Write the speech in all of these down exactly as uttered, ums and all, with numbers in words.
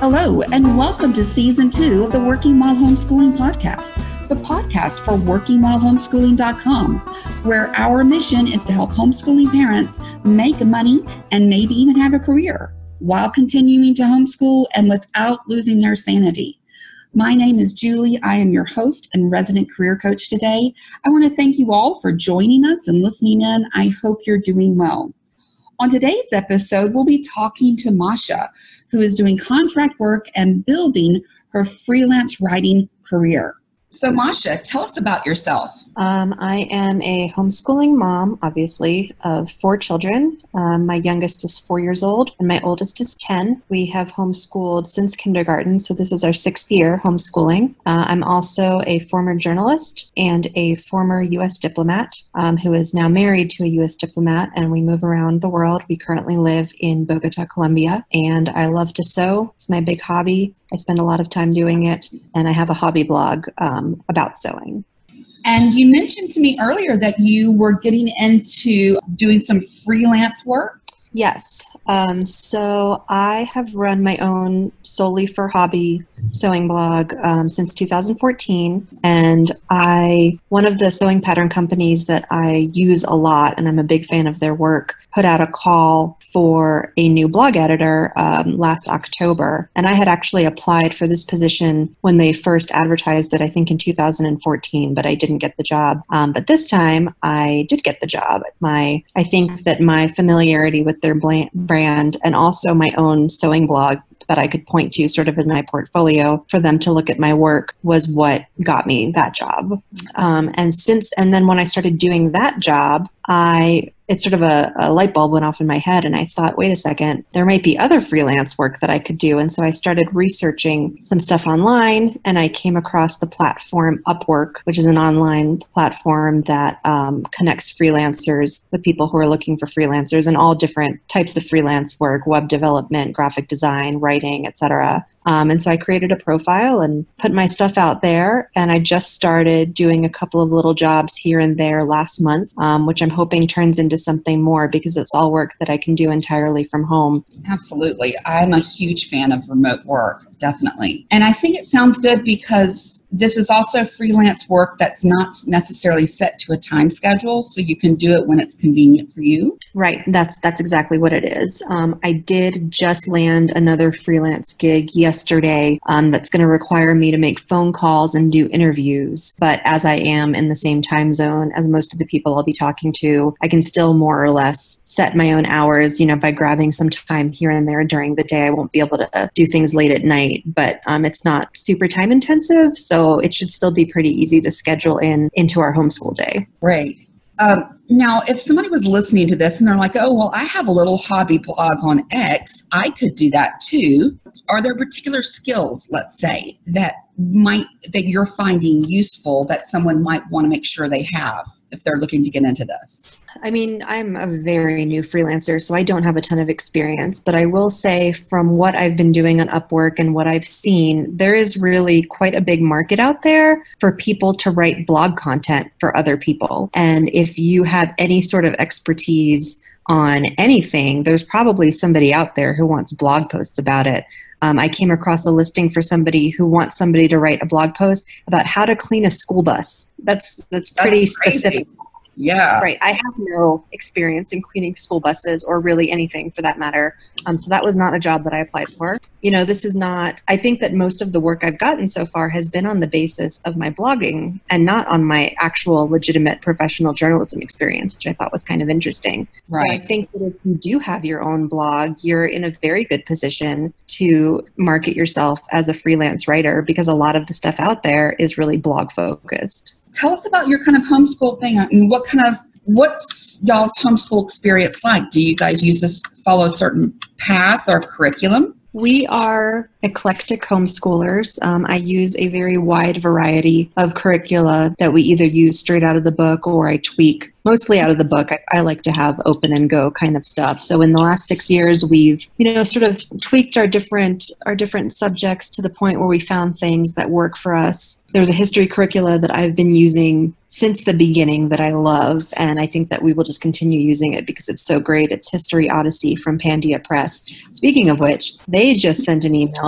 Hello, and welcome to Season two of the Working Model Homeschooling Podcast, the podcast for working model homeschooling dot com, where our mission is to help homeschooling parents make money and maybe even have a career while continuing to homeschool and without losing their sanity. My name is Julie. I am your host and resident career coach today. I want to thank you all for joining us and listening in. I hope you're doing well. On today's episode, we'll be talking to Masha, who is doing contract work and building her freelance writing career. So Masha, tell us about yourself. Um, I am a homeschooling mom, obviously, of four children. Um, my youngest is four years old and my oldest is ten. We have homeschooled since kindergarten, so this is our sixth year homeschooling. Uh, I'm also a former journalist and a former U S diplomat um, who is now married to a U S diplomat, and we move around the world. We currently live in Bogota, Colombia, and I love to sew. It's my big hobby. I spend a lot of time doing it, and I have a hobby blog um, about sewing. And you mentioned to me earlier that you were getting into doing some freelance work. Yes. Um, so I have run my own solely for hobby sewing blog um, since two thousand fourteen. And I, one of the sewing pattern companies that I use a lot, and I'm a big fan of their work, put out a call for a new blog editor um, last October. And I had actually applied for this position when they first advertised it, I think in two thousand fourteen, but I didn't get the job. Um, but this time I did get the job. My, I think that my familiarity with their brand and also my own sewing blog that I could point to sort of as my portfolio for them to look at my work was what got me that job. Um, and since, and then when I started doing that job, I, it's sort of a, a light bulb went off in my head, and I thought, wait a second, there might be other freelance work that I could do. And so I started researching some stuff online, and I came across the platform Upwork, which is an online platform that um, connects freelancers with people who are looking for freelancers and all different types of freelance work, web development, graphic design, writing, et cetera. Um, and so I created a profile and put my stuff out there, and I just started doing a couple of little jobs here and there last month, um, which I'm hoping turns into something more because it's all work that I can do entirely from home. Absolutely. I'm a huge fan of remote work, definitely. And I think it sounds good because this is also freelance work that's not necessarily set to a time schedule, so you can do it when it's convenient for you. Right. That's that's exactly what it is. Um, I did just land another freelance gig yesterday um, that's going to require me to make phone calls and do interviews. But as I am in the same time zone as most of the people I'll be talking to, I can still more or less set my own hours, you know, by grabbing some time here and there during the day. I won't be able to do things late at night, but um, it's not super time intensive. So it should still be pretty easy to schedule in into our homeschool day. Great. Um, now, if somebody was listening to this and they're like, oh, well, I have a little hobby blog on X, I could do that too. Are there particular skills, let's say, that might that you're finding useful that someone might want to make sure they have if they're looking to get into this? I mean, I'm a very new freelancer, so I don't have a ton of experience, but I will say from what I've been doing on Upwork and what I've seen, there is really quite a big market out there for people to write blog content for other people. And if you have any sort of expertise on anything, there's probably somebody out there who wants blog posts about it. Um, I came across a listing for somebody who wants somebody to write a blog post about how to clean a school bus. That's that's pretty That's crazy. Specific. Yeah. Right. I have no experience in cleaning school buses or really anything for that matter. Um, so that was not a job that I applied for. You know, this is not, I think that most of the work I've gotten so far has been on the basis of my blogging and not on my actual legitimate professional journalism experience, which I thought was kind of interesting. Right. So I think that if you do have your own blog, you're in a very good position to market yourself as a freelance writer because a lot of the stuff out there is really blog focused. Tell us about your kind of homeschool thing. I mean, what kind of, what's y'all's homeschool experience like? Do you guys use this, follow a certain path or curriculum? We are eclectic homeschoolers. Um, I use a very wide variety of curricula that we either use straight out of the book or I tweak mostly out of the book. I, I like to have open and go kind of stuff. So in the last six years, we've, you know, sort of tweaked our different, our different subjects to the point where we found things that work for us. There's a history curricula that I've been using since the beginning that I love, and I think that we will just continue using it because it's so great. It's History Odyssey from Pandia Press. Speaking of which, they just sent an email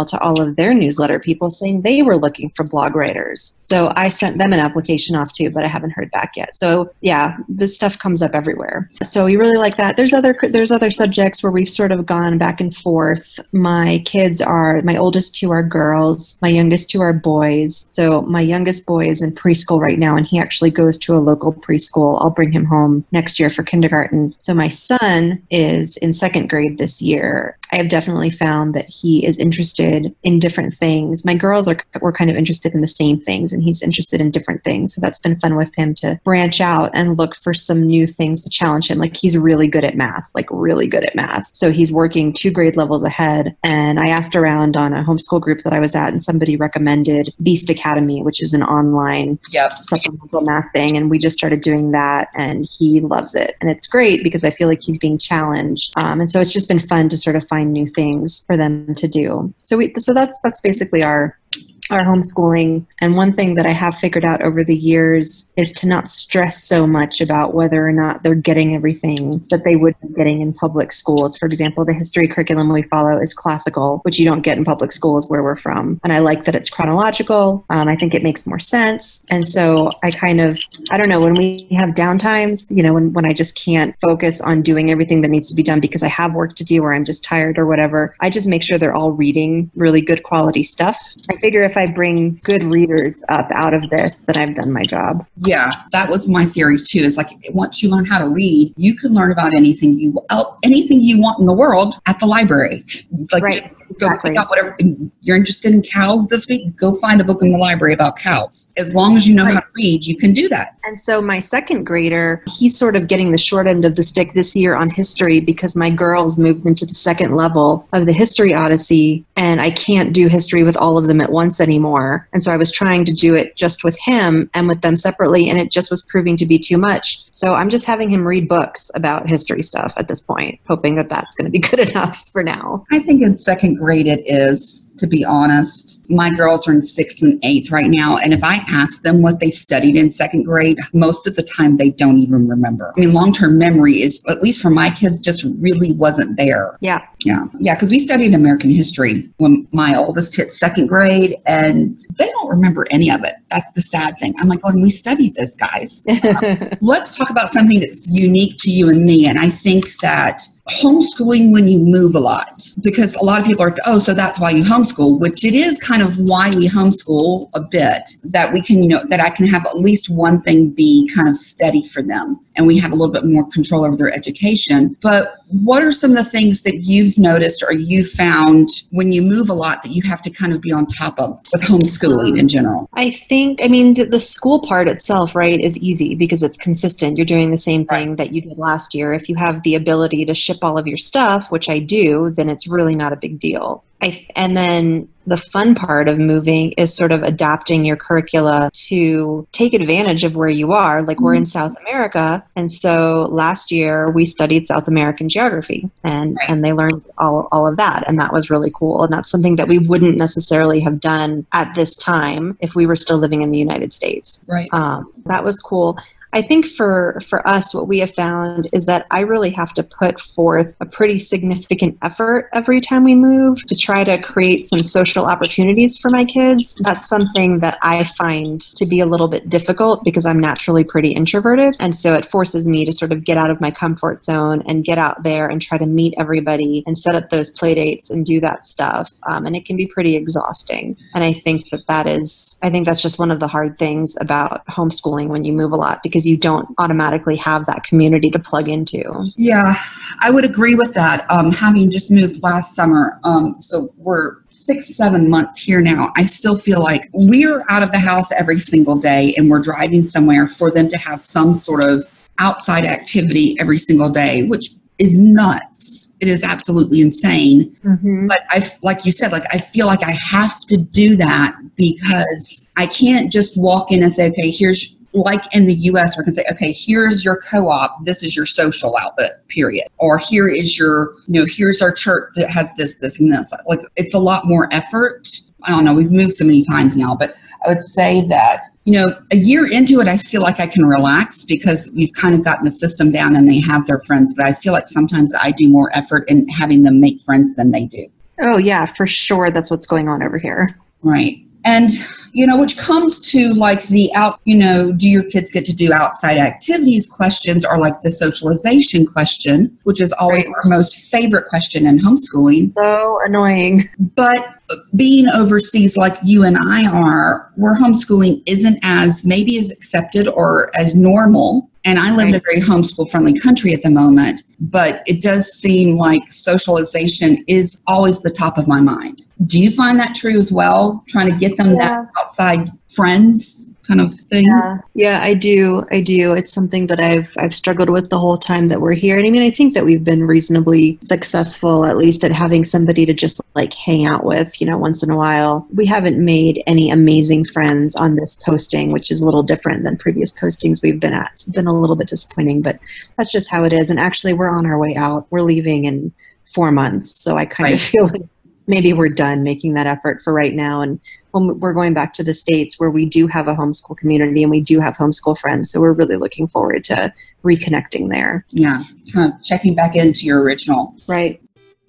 to all of their newsletter people saying they were looking for blog writers. So I sent them an application off too, but I haven't heard back yet. So yeah, this stuff comes up everywhere. So we really like that. There's other there's other subjects where we've sort of gone back and forth. My kids are, my oldest two are girls, my youngest two are boys. So my youngest boy is in preschool right now, and he actually goes to a local preschool. I'll bring him home next year for kindergarten. So my son is in second grade this year. I have definitely found that he is interested in different things. My girls are were kind of interested in the same things, and he's interested in different things. So that's been fun with him to branch out and look for some new things to challenge him. Like, he's really good at math, like really good at math. So he's working two grade levels ahead. And I asked around on a homeschool group that I was at, and somebody recommended Beast Academy, which is an online yep. supplemental math thing. And we just started doing that, and he loves it. And it's great because I feel like he's being challenged. Um, and so it's just been fun to sort of find new things for them to do. So we, so that's, that's basically our, our homeschooling. And one thing that I have figured out over the years is to not stress so much about whether or not they're getting everything that they would be getting in public schools. For example, the history curriculum we follow is classical, which you don't get in public schools where we're from. And I like that it's chronological. Um, I think it makes more sense. And so I kind of, I don't know, when we have downtimes, you know, when, when I just can't focus on doing everything that needs to be done because I have work to do or I'm just tired or whatever, I just make sure they're all reading really good quality stuff. I figure if I bring good readers up out of this, then I've done my job. Yeah, that was my theory too. Is like, once you learn how to read, you can learn about anything you anything you want in the world at the library. It's like, right. Go Exactly. pick out whatever you're interested in. Cows this week, go find a book in the library about cows. As long as you know right. how to read, you can do that. And so my second grader, he's sort of getting the short end of the stick this year on history because my girls moved into the second level of the History Odyssey, and I can't do history with all of them at once anymore. And so I was trying to do it just with him and with them separately, and it just was proving to be too much. So I'm just having him read books about history stuff at this point, hoping that that's going to be good enough for now. I think in second grade it is, to be honest. My girls are in sixth and eighth right now, and if I ask them what they studied in second grade, most of the time they don't even remember. I mean, long-term memory is, at least for my kids, just really wasn't there. Yeah. Yeah. Yeah, because we studied American history when my oldest hit second grade, and they don't remember any of it. That's the sad thing. I'm like, oh, we studied this, guys. Um, let's talk about something that's unique to you and me, and I think that homeschooling when you move a lot, because a lot of people are, oh, so that's why you homeschool, which it is kind of why we homeschool a bit, that we can, you know, that I can have at least one thing be kind of steady for them, and we have a little bit more control over their education. But what are some of the things that you've noticed or you found when you move a lot that you have to kind of be on top of with homeschooling in general? I think, I mean, the, the school part itself, right, is easy because it's consistent. You're doing the same thing Right. that you did last year. If you have the ability to ship all of your stuff, which I do, then it's really not a big deal. I, and then the fun part of moving is sort of adapting your curricula to take advantage of where you are. Like, we're in South America. And so last year we studied South American geography, and, and they learned all, all of that. And that was really cool. And that's something that we wouldn't necessarily have done at this time if we were still living in the United States. Right. Um, that was cool. I think for, for us, what we have found is that I really have to put forth a pretty significant effort every time we move to try to create some social opportunities for my kids. That's something that I find to be a little bit difficult because I'm naturally pretty introverted. And so it forces me to sort of get out of my comfort zone and get out there and try to meet everybody and set up those play dates and do that stuff. Um, and it can be pretty exhausting. And I think that that is, I think that's just one of the hard things about homeschooling when you move a lot, because you don't automatically have that community to plug into. Yeah, I would agree with that. Um, having just moved last summer, um, so we're six, seven months here now, I still feel like we're out of the house every single day and we're driving somewhere. For them to have some sort of outside activity every single day, which is nuts. It is absolutely insane. Mm-hmm. But I, like you said, like I feel like I have to do that because I can't just walk in and say, okay, here's, like in the U S, we can say, okay, here's your co-op, this is your social outlet, period. Or here is your, you know, here's our church that has this, this, and this. Like, it's a lot more effort. I don't know, we've moved so many times now, but I would say that, you know, a year into it, I feel like I can relax because we've kind of gotten the system down and they have their friends. But I feel like sometimes I do more effort in having them make friends than they do. Oh, yeah, for sure. That's what's going on over here. Right. And, you know, which comes to like the out, you know, do your kids get to do outside activities questions, or like the socialization question, which is always right. our most favorite question in homeschooling. So annoying. But being overseas like you and I are, where homeschooling isn't as maybe as accepted or as normal. And I live right. in a very homeschool friendly country at the moment, but it does seem like socialization is always the top of my mind. Do you find that true as well? Trying to get them yeah. that outside friends kind of thing? Yeah. yeah, I do. I do. It's something that I've I've struggled with the whole time that we're here. And I mean, I think that we've been reasonably successful, at least at having somebody to just like hang out with, you know, once in a while. We haven't made any amazing friends on this posting, which is a little different than previous postings we've been at. It's been a little bit disappointing, but that's just how it is. And actually, we're on our way out. We're leaving in four months. So I kind right. of feel like maybe we're done making that effort for right now. And when we're going back to the States where we do have a homeschool community and we do have homeschool friends. So we're really looking forward to reconnecting there. Yeah, kind of checking back into your original. Right.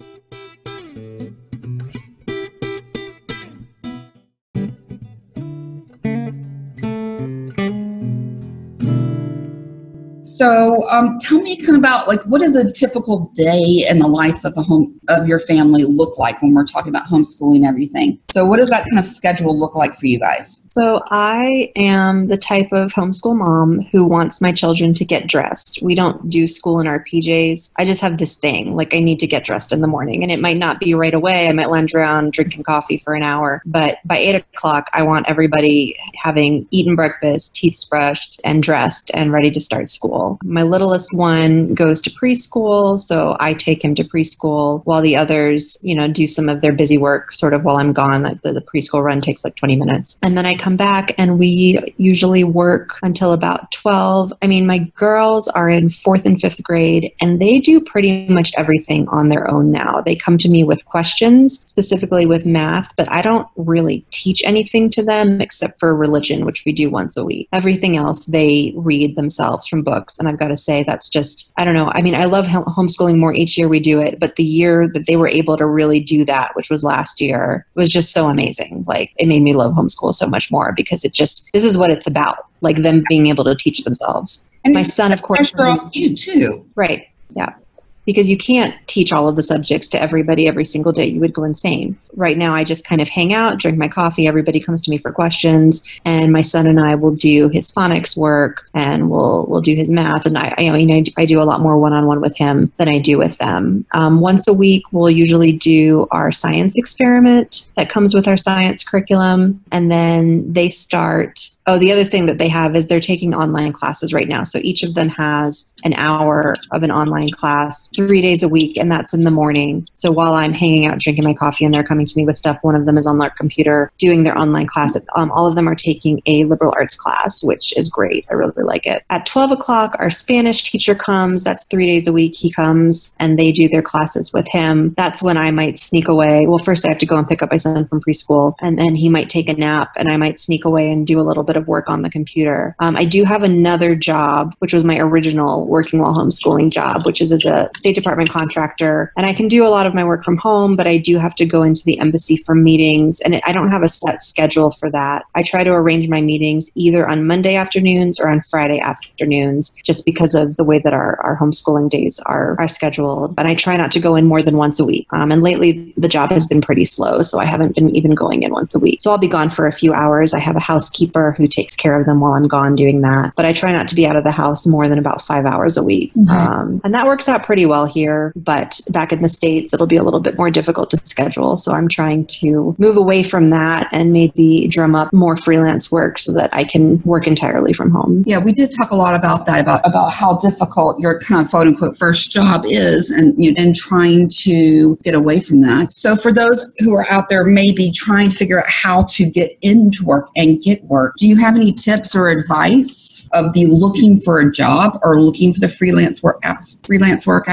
So um, tell me kind of about like, what does a typical day in the life of a home of your family look like when we're talking about homeschooling and everything? So what does that kind of schedule look like for you guys? So I am the type of homeschool mom who wants my children to get dressed. We don't do school in our P Js. I just have this thing, like I need to get dressed in the morning, and it might not be right away. I might lounge around drinking coffee for an hour, but by eight o'clock, I want everybody having eaten breakfast, teeth brushed, and dressed and ready to start school. My littlest one goes to preschool, so I take him to preschool while the others, you know, do some of their busy work sort of while I'm gone. The, the preschool run takes like twenty minutes. And then I come back and we usually work until about twelve. I mean, my girls are in fourth and fifth grade and they do pretty much everything on their own now. They come to me with questions, specifically with math, but I don't really teach anything to them except for religion, which we do once a week. Everything else they read themselves from books. And I've got to say, that's just, I don't know. I mean, I love homeschooling more each year we do it, but the year that they were able to really do that, which was last year, was just so amazing. Like, it made me love homeschool so much more because it just, this is what it's about, like them being able to teach themselves. And my son, of course, pressure on you too. Right. Yeah. Because you can't teach all of the subjects to everybody every single day. You would go insane. Right now, I just kind of hang out, drink my coffee. Everybody comes to me for questions. And my son and I will do his phonics work and we'll we'll do his math. And I, I mean, I do, I do a lot more one-on-one with him than I do with them. Um, once a week, we'll usually do our science experiment that comes with our science curriculum. And then they start... Oh, the other thing that they have is they're taking online classes right now. So each of them has an hour of an online class three days a week, and that's in the morning. So while I'm hanging out, drinking my coffee, and they're coming to me with stuff, one of them is on their computer doing their online class. Um, all of them are taking a liberal arts class, which is great. I really like it. At twelve o'clock, our Spanish teacher comes. That's three days a week. He comes, and they do their classes with him. That's when I might sneak away. Well, first I have to go and pick up my son from preschool, and then he might take a nap, and I might sneak away and do a little bit of work on the computer. Um, I do have another job, which was my original working while homeschooling job, which is as a State Department contractor. And I can do a lot of my work from home, but I do have to go into the embassy for meetings. And I don't have a set schedule for that. I try to arrange my meetings either on Monday afternoons or on Friday afternoons, just because of the way that our, our homeschooling days are, are scheduled. But I try not to go in more than once a week. Um, and lately, the job has been pretty slow, so I haven't been even going in once a week. So I'll be gone for a few hours. I have a housekeeper who takes care of them while I'm gone doing that. But I try not to be out of the house more than about five hours a week. Mm-hmm. Um, and that works out pretty well here. But back in the States, it'll be a little bit more difficult to schedule. So I'm trying to move away from that and maybe drum up more freelance work so that I can work entirely from home. Yeah, we did talk a lot about that, about, about how difficult your kind of quote unquote first job is and, you know, and trying to get away from that. So for those who are out there maybe trying to figure out how to get into work and get work, do you have any tips or advice of the looking for a job or looking for the freelance work freelance work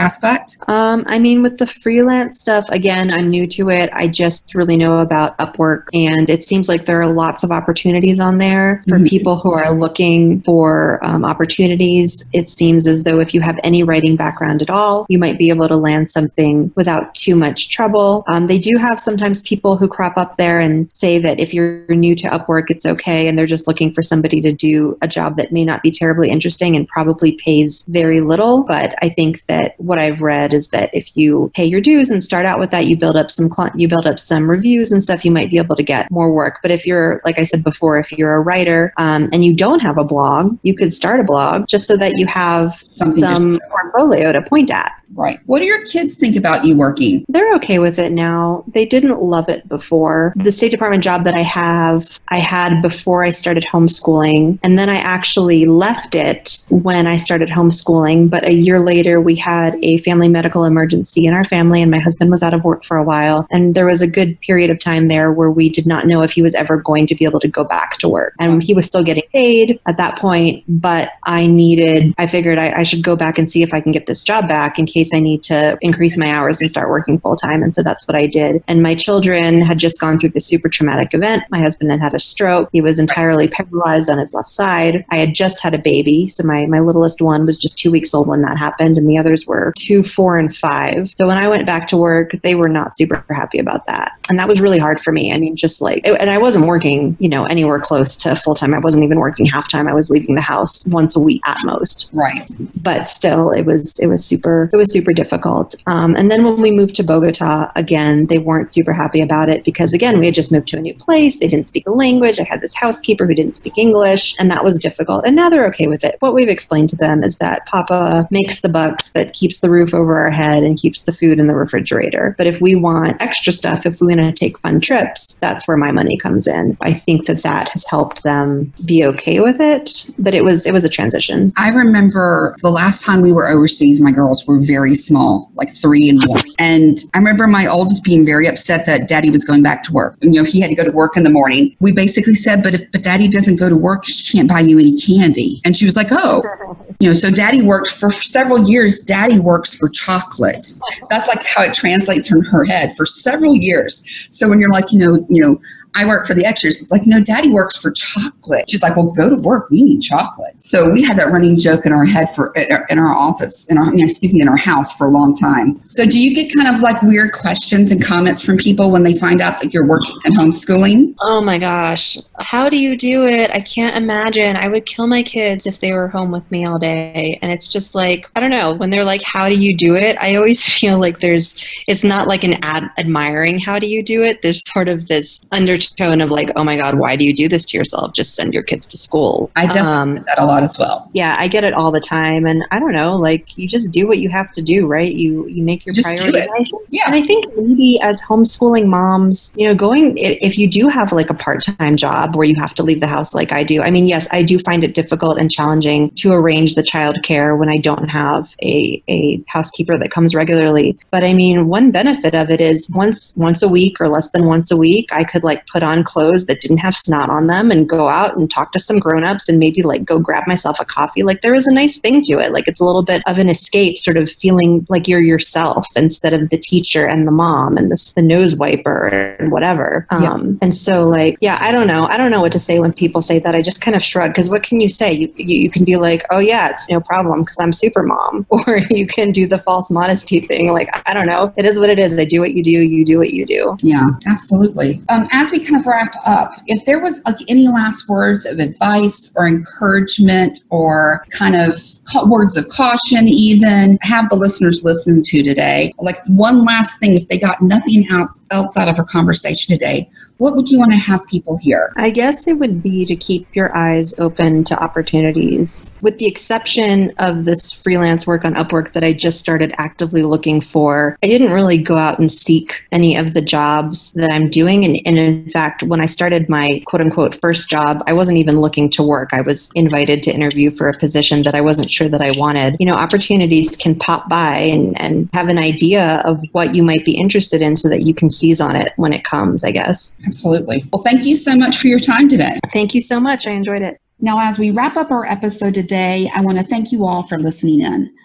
aspect? Um, I mean, with the freelance stuff, again, I'm new to it. I just really know about Upwork, and it seems like there are lots of opportunities on there for Mm-hmm. people who are looking for um, opportunities. It seems as though if you have any writing background at all, you might be able to land something without too much trouble. Um, they do have sometimes people who crop up there and say that if you're new to Upwork, it's okay, and they're just looking for somebody to do a job that may not be terribly interesting and probably pays very little. But I think that what I've read is that if you pay your dues and start out with that, you build up some cl- you build up some reviews and stuff, you might be able to get more work. But if you're, like I said before, if you're a writer um, and you don't have a blog, you could start a blog just so that you have Something some to- portfolio to point at. Right. What do your kids think about you working? They're okay with it now. They didn't love it before. The State Department job that I have, I had before I started homeschooling. And then I actually left it when I started homeschooling. But a year later, we had a family medical emergency in our family, and my husband was out of work for a while. And there was a good period of time there where we did not know if he was ever going to be able to go back to work. And he was still getting paid at that point. But I needed, I figured I, I should go back and see if I can get this job back in case I need to increase my hours and start working full time. And so that's what I did. And my children had just gone through this super traumatic event. My husband had had a stroke. He was entirely paralyzed on his left side. I had just had a baby. So my, my littlest one was just two weeks old when that happened. And the others were two, four, and five. So when I went back to work, they were not super happy about that. And that was really hard for me. I mean, just like, and I wasn't working, you know, anywhere close to full time. I wasn't even working half time. I was leaving the house once a week at most. Right. But still, it was, it was super, it was super difficult. Um, and then when we moved to Bogota, again, they weren't super happy about it because, again, we had just moved to a new place. They didn't speak the language. I had this housekeeper who didn't speak English, and that was difficult. And now they're okay with it. What we've explained to them is that Papa makes the bucks that keeps the roof over our head and keeps the food in the refrigerator. But if we want extra stuff, if we want to take fun trips, that's where my money comes in. I think that that has helped them be okay with it, but it was, it was a transition. I remember the last time we were overseas, my girls were very small, like three and one. And I remember my oldest being very upset that Daddy was going back to work. And, you know, he had to go to work in the morning. We basically said, but if but Daddy doesn't go to work, he can't buy you any candy. And she was like, oh, you know, so Daddy works for several years. Daddy works for chocolate. That's like how it translates in her head for several years. So when you're like, you know, you know, I work for the extras. It's like, no, Daddy works for chocolate. She's like, well, go to work. We need chocolate. So we had that running joke in our head for in our office, in our, excuse me, in our house for a long time. So do you get kind of like weird questions and comments from people when they find out that you're working and homeschooling? Oh my gosh. How do you do it? I can't imagine. I would kill my kids if they were home with me all day. And it's just like, I don't know, when they're like, how do you do it? I always feel like there's, it's not like an ad admiring how do you do it. There's sort of this undertone of like, oh my God, why do you do this to yourself? Just send your kids to school. I definitely um, get that a lot as well. Yeah, I get it all the time. And I don't know, like you just do what you have to do, right? You you make your just priorities. Do it. Yeah. And I think maybe as homeschooling moms, you know, going, if you do have like a part-time job where you have to leave the house like I do, I mean, yes, I do find it difficult and challenging to arrange the childcare when I don't have a, a housekeeper that comes regularly. But I mean, one benefit of it is once once a week or less than once a week, I could like put on clothes that didn't have snot on them and go out and talk to some grown-ups and maybe like go grab myself a coffee. Like there is a nice thing to it. Like it's a little bit of an escape, sort of feeling like you're yourself instead of the teacher and the mom and the, the nose wiper and whatever. Um, yeah. And so like, yeah, I don't know. I don't know what to say when people say that. I just kind of shrug because what can you say? You, you, you can be like, oh yeah, it's no problem because I'm super mom. Or you can do the false modesty thing. Like, I don't know. It is what it is. I do what you do. You do what you do. Yeah, absolutely. Um, as we kind of wrap up, if there was like any last words of advice or encouragement or kind of ca- words of caution even have the listeners listen to today, like one last thing, if they got nothing else, else out of our conversation today, what would you want to have people hear? I guess it would be to keep your eyes open to opportunities. With the exception of this freelance work on Upwork that I just started actively looking for, I didn't really go out and seek any of the jobs that I'm doing. And, and in fact, when I started my quote unquote first job, I wasn't even looking to work. I was invited to interview for a position that I wasn't sure that I wanted. You know, opportunities can pop by and, and have an idea of what you might be interested in so that you can seize on it when it comes, I guess. Absolutely. Well, thank you so much for your time today. Thank you so much. I enjoyed it. Now, as we wrap up our episode today, I want to thank you all for listening in.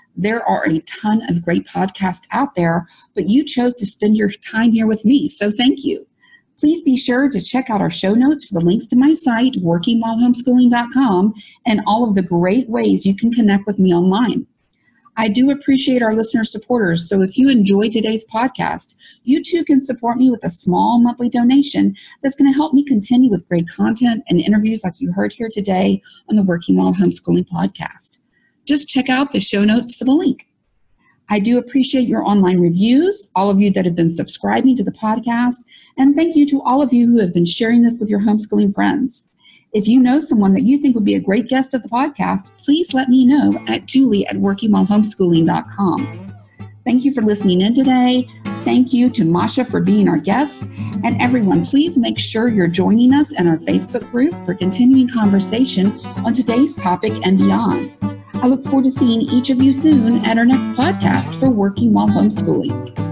There are a ton of great podcasts out there, but you chose to spend your time here with me, so thank you. Please be sure to check out our show notes for the links to my site, working while homeschooling dot com, and all of the great ways you can connect with me online. I do appreciate our listener supporters, so if you enjoyed today's podcast, you too can support me with a small monthly donation that's going to help me continue with great content and interviews like you heard here today on the Working While Homeschooling podcast. Just check out the show notes for the link. I do appreciate your online reviews, all of you that have been subscribing to the podcast, and thank you to all of you who have been sharing this with your homeschooling friends. If you know someone that you think would be a great guest of the podcast, please let me know at julie at working while homeschooling dot com. Thank you for listening in today. Thank you to Masha for being our guest. And everyone, please make sure you're joining us in our Facebook group for continuing conversation on today's topic and beyond. I look forward to seeing each of you soon at our next podcast for Working While Homeschooling.